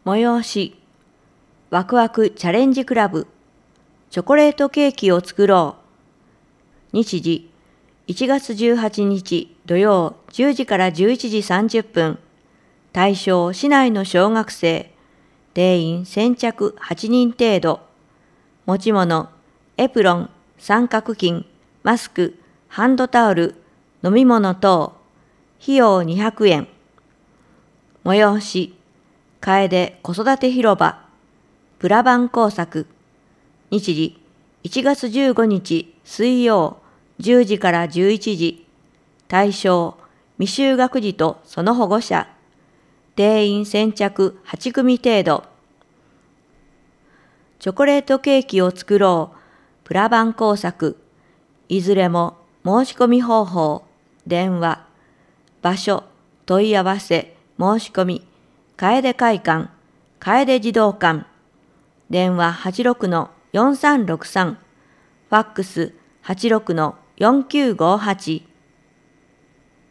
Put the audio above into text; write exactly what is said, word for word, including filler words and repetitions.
催し、ワクワクチャレンジクラブ、チョコレートケーキを作ろう。日時、いちがつじゅうはちにち土曜じゅうじからじゅういちじさんじゅっぷん。対象市内の小学生。定員先着はちにん程度。持ち物、エプロン、三角巾、マスク、ハンドタオル、飲み物等。費用にひゃくえん。催し、楓子育て広場、プラバン工作。日時、いちがつじゅうごにち水曜じゅうじからじゅういちじ。対象、未就学児とその保護者。定員先着はちくみ程度。チョコレートケーキを作ろう。プラバン工作。いずれも申し込み方法、電話、場所、問い合わせ、申し込み、楓会館、楓児童館。電話はちろくのよんさんろくさん、ファックスはちろくのよんきゅうごはち。